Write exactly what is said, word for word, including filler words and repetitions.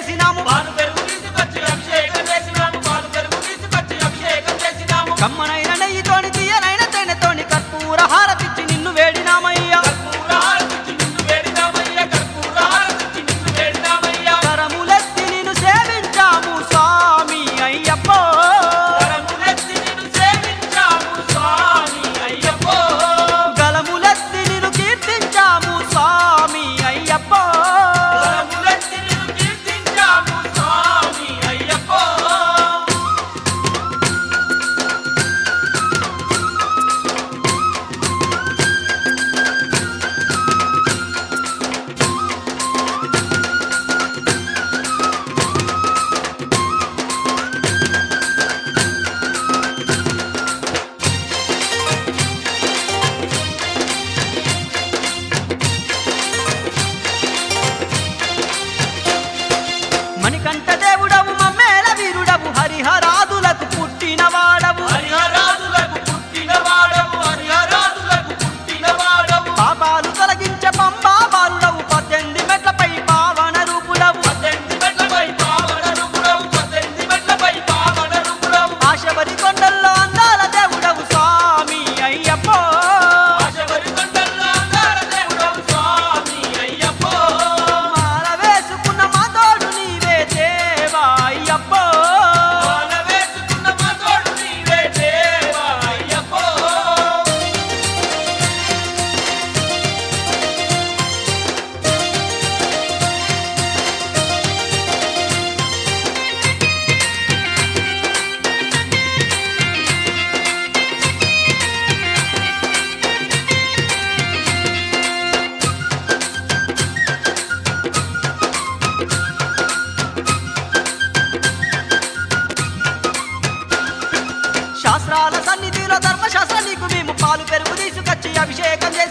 చేసినాము పాలు పెరుగు తీసుకొచ్చి అభిషేకం చేసినాము పాలు పెరుగు తీసుకొచ్చి అభిషేకం చేసినాము కమ్మనైన నెయ్యితోని తీయనైన తేనెతోని కర్పూర హారతిచ్చి నిన్ను వేడినామయ్యా కర్పూర హారతిచ్చి నిన్ను వేడినామయ్యా కర్పూర హారతిచ్చి నిన్ను వేడినామయ్యా కరములెత్తి నిన్ను సేవించాము స్వామి అయ్యప్పో కరములెత్తి నిన్ను సేవించాము స్వామి అయ్యప్పో గలములెత్తి నిన్ను కీర్తించాము స్వామి అయ్యప్పో కరములెత్తి నిన్ను కీర్తించాము స్వామి అయ్యప్పో మణికంఠ దేవుడవు మమ్మేల వీరుడవు హరిహరాదులకు పుట్టినవాడవు హరిహరాదులకు పుట్టినవాడవు హరిహరాదులకు పుట్టినవాడవు పాపాలు తొలగించే పంబా బాలుడవు పద్దెనిమిది మెట్లపై పావన రూపుడవు పద్దెనిమిది మెట్లపై పావన రూపుడవు పద్దెనిమిది మెట్లపై పావన రూపుడవు ఆశబరి కొండల్లో అందాల దేవుడవు స్వామి అయ్యప్పో ఆశబరి కొండల్లో అందాల దేవుడవు స్వామి అయ్యప్పో మాల వేసుకున్న మా తోడు నీవే దేవా అయ్యప్పో మాల వేసుకున్న మా తోడు నీవే దేవా అయ్యప్పో శాస్త్రాల సన్నిధిలో ధర్మశాస్త్ర నీకు మేము పాలు పెరుగు తీసుకొచ్చి అభిషేకం